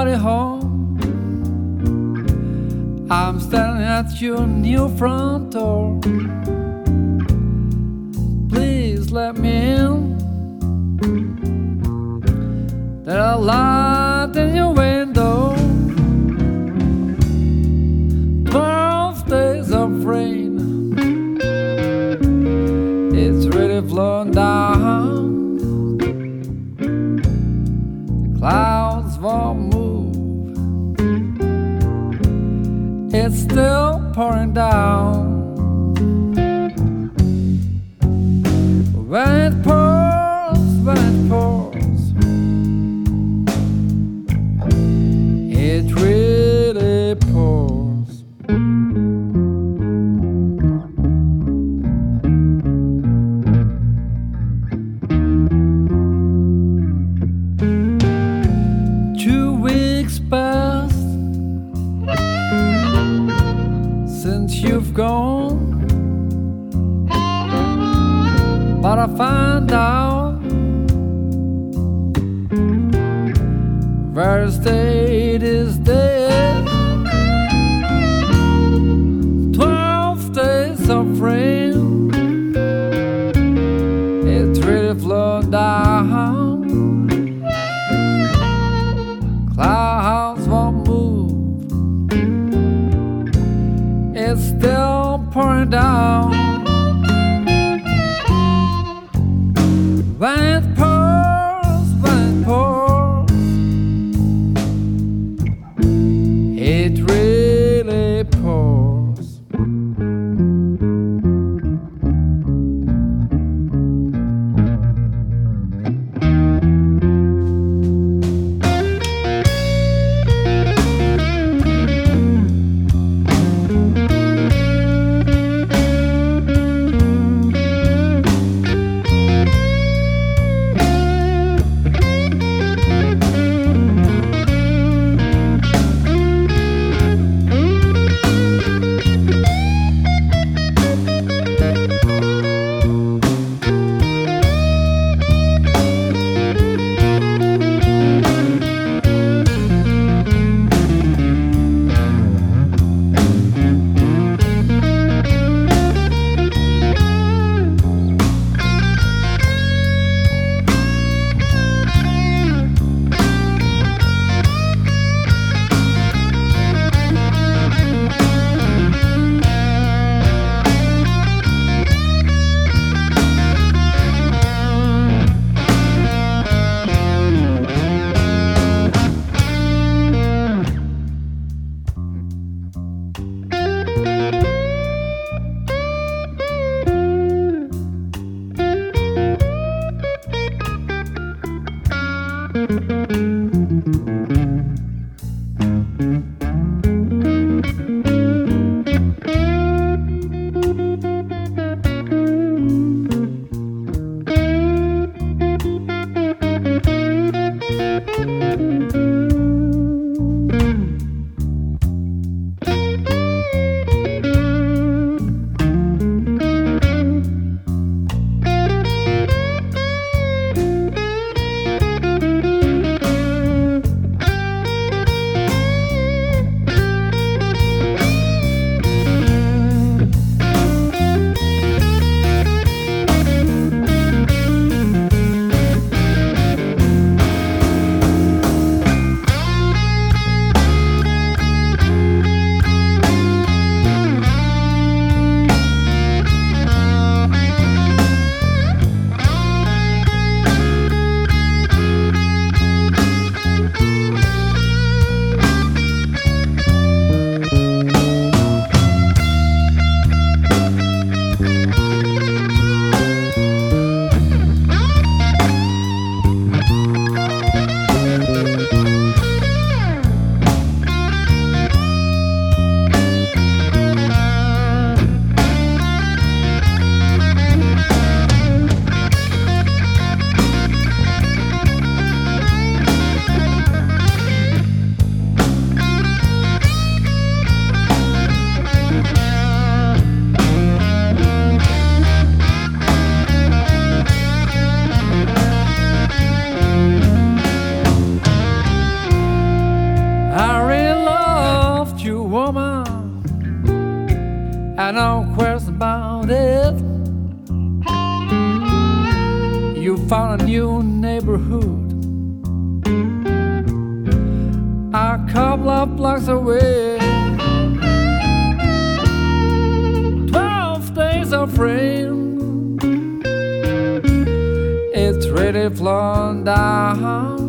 nobody home. I'm standing at your new front door. Please let me in. There's a light in your window. 12 days of rain. It's really flowing down. The clouds won't move. It's still pouring down. When it pours, it really pours. 2 weeks passed since you've gone, but I found out where the state is dead. 12 days of rain. It's really flowing down. Clouds won't move. It's still pouring down. When it pours, it really pours. no question about it. You found a new neighborhood a couple of blocks away. 12 days of rain, it's really flowing down.